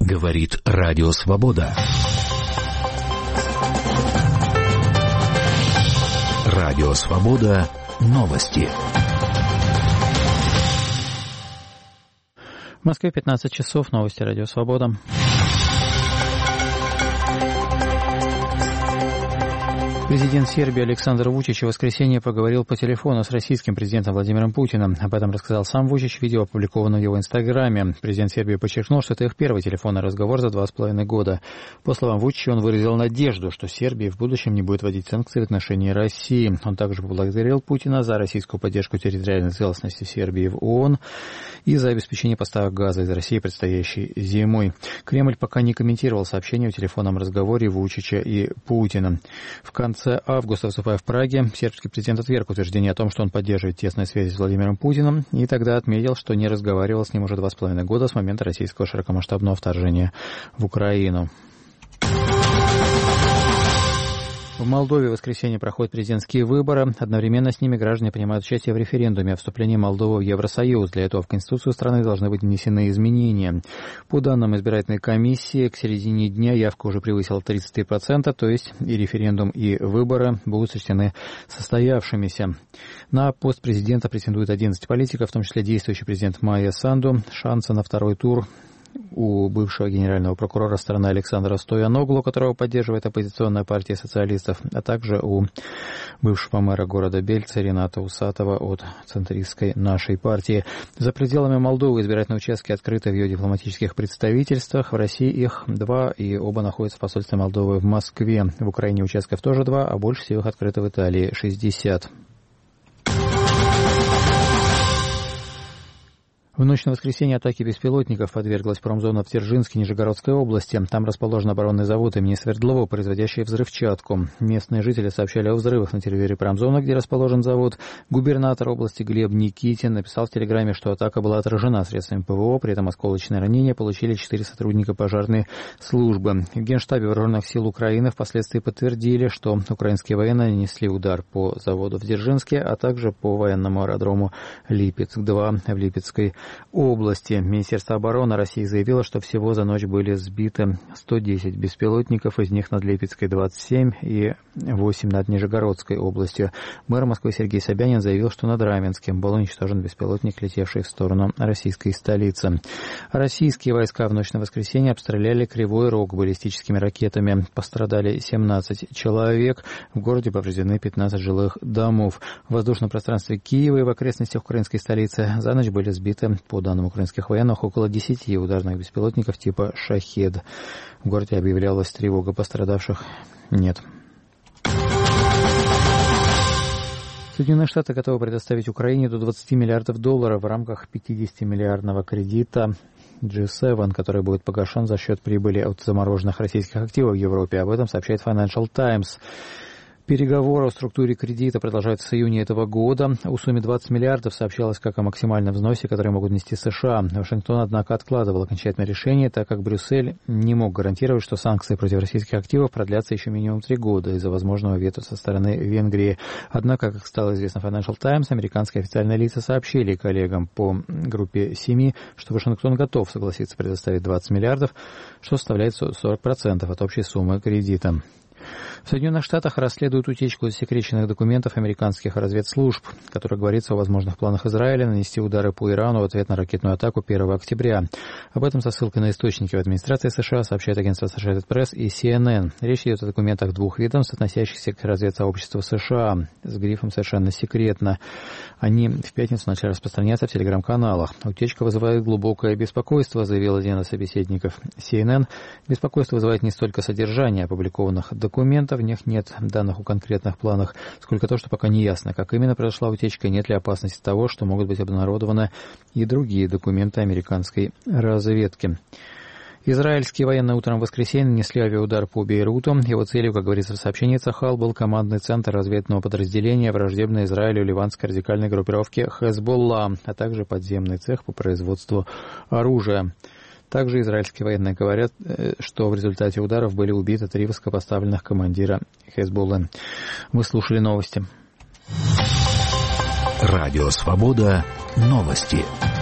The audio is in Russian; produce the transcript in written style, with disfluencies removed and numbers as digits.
Говорит Радио Свобода. Радио Свобода. Новости. В Москве 15 часов. Новости Радио Свобода. Президент Сербии Александр Вучич в воскресенье поговорил по телефону с российским президентом Владимиром Путиным. Об этом рассказал сам Вучич в видео, опубликованном в его инстаграме. Президент Сербии подчеркнул, что это их первый телефонный разговор за 2,5 года. По словам Вучича, он выразил надежду, что Сербия в будущем не будет вводить санкции в отношении России. Он также поблагодарил Путина за российскую поддержку территориальной целостности Сербии в ООН и за обеспечение поставок газа из России предстоящей зимой. Кремль пока не комментировал сообщение о телефонном разговоре Вучича и Путина. В конце августа, выступая в Праге, сербский президент отверг утверждение о том, что он поддерживает тесные связи с Владимиром Путиным, и тогда отметил, что не разговаривал с ним уже 2,5 года с момента российского широкомасштабного вторжения в Украину. В Молдове в воскресенье проходят президентские выборы. Одновременно с ними граждане принимают участие в референдуме о вступлении Молдовы в Евросоюз. Для этого в Конституцию страны должны быть внесены изменения. По данным избирательной комиссии, к середине дня явка уже превысила 33%, то есть и референдум, и выборы будут сочтены состоявшимися. На пост президента претендуют 11 политиков, в том числе действующий президент Майя Санду. Шансы на второй тур у бывшего генерального прокурора страны Александра Стояноглу, которого поддерживает оппозиционная партия социалистов, а также у бывшего мэра города Бельца Рената Усатова от центристской «Нашей партии». За пределами Молдовы избирательные участки открыты в ее дипломатических представительствах. В России их 2, и оба находятся в посольстве Молдовы в Москве. В Украине участков тоже 2, а больше всего их открыто в Италии 60. В ночь на воскресенье атаке беспилотников подверглась промзона в Дзержинске Нижегородской области. Там расположен оборонный завод имени Свердлова, производящий взрывчатку. Местные жители сообщали о взрывах на территории промзоны, где расположен завод. Губернатор области Глеб Никитин написал в телеграмме, что атака была отражена средствами ПВО, при этом осколочные ранения получили 4 сотрудника пожарной службы. В Генштабе Вооруженных сил Украины впоследствии подтвердили, что украинские военные нанесли удар по заводу в Дзержинске, а также по военному аэродрому Липецк-2 в Липецкой области. Министерство обороны России заявило, что всего за ночь были сбиты 110 беспилотников, из них над Липецкой 27 и 8 над Нижегородской областью. Мэр Москвы Сергей Собянин заявил, что над Раменским был уничтожен беспилотник, летевший в сторону российской столицы. Российские войска в ночь на воскресенье обстреляли Кривой Рог баллистическими ракетами. Пострадали 17 человек. В городе повреждены 15 жилых домов. В воздушном пространстве Киева и в окрестностях украинской столицы за ночь были сбиты, по данным украинских военных, около 10 ударных беспилотников типа «Шахед». В городе объявлялась тревога, пострадавших нет. Соединенные Штаты готовы предоставить Украине до $20 миллиардов в рамках 50-миллиардного кредита G7, который будет погашен за счет прибыли от замороженных российских активов в Европе. Об этом сообщает Financial Times. Переговоры о структуре кредита продолжаются с июня этого года. О сумме 20 миллиардов сообщалось как о максимальном взносе, который могут нести США. Вашингтон, однако, откладывал окончательное решение, так как Брюссель не мог гарантировать, что санкции против российских активов продлятся еще минимум 3 года из-за возможного вето со стороны Венгрии. Однако, как стало известно Financial Times, американские официальные лица сообщили коллегам по группе 7, что Вашингтон готов согласиться предоставить 20 миллиардов, что составляет 40% от общей суммы кредита. В Соединенных Штатах расследуют утечку засекреченных документов американских разведслужб, в которых говорится о возможных планах Израиля нанести удары по Ирану в ответ на ракетную атаку 1 октября. Об этом со ссылкой на источники в администрации США сообщает агентство Associated Press и CNN. Речь идет о документах 2 ведомств, относящихся к разведсообществу США, с грифом «совершенно секретно». Они в пятницу начали распространяться в телеграм-каналах. Утечка вызывает глубокое беспокойство, заявил один из собеседников CNN. Беспокойство вызывает не столько содержание опубликованных документов, в них нет данных о конкретных планах, сколько то, что пока не ясно, как именно произошла утечка, нет ли опасности того, что могут быть обнародованы и другие документы американской разведки. Израильские военные утром в воскресенье нанесли авиаудар по Бейруту. Его целью, как говорится в сообщении Цахал, был командный центр разведного подразделения враждебной Израилю ливанской радикальной группировки Хезболла, а также подземный цех по производству оружия. Также израильские военные говорят, что в результате ударов были убиты 3 высокопоставленных командира Хезболлы. Вы слушали новости. Радио Свобода. Новости.